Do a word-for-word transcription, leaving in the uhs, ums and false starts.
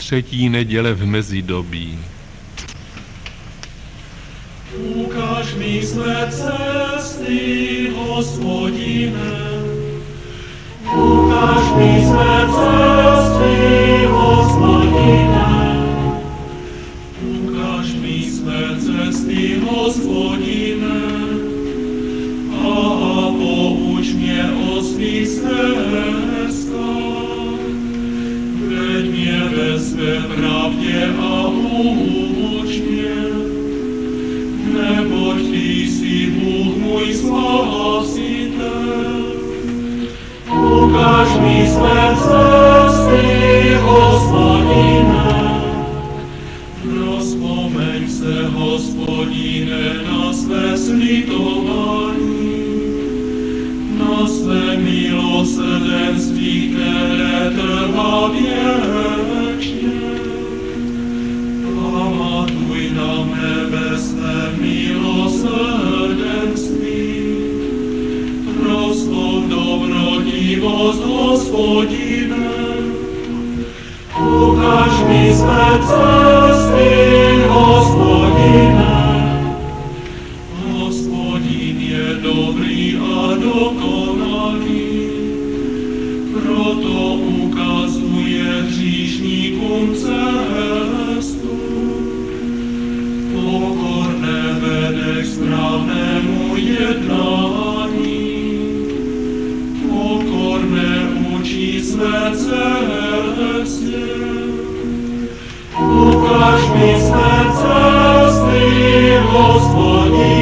třetí neděle v mezidobí. Ukaž mi své cesty, Hospodine. Ukaž mi své cesty, Hospodine. Ukaž mi své cesty, Hospodine. A pouč mě o svých cestách. Veď mě ve své pravdě a pouč mě. Neboť ty jsi Bůh můj spasitel. Ukaž mi své cesty, Hospodine. Rozpomeň se, Hospodine, na své slitování, na své milosrdenství, které trvá věčně. Pamatuj na mne ve své milosrdenství, prostou dobrodivost, Hospodine. Ukaž mi své cesty, Hospodine. Hospodin je dobrý a dokonalý, proto ukazuje hříšníkům cestu. Pokorné vede k správnému jednání, pokorné učí své cestě. Ukaž mi své cesty, Hospodine.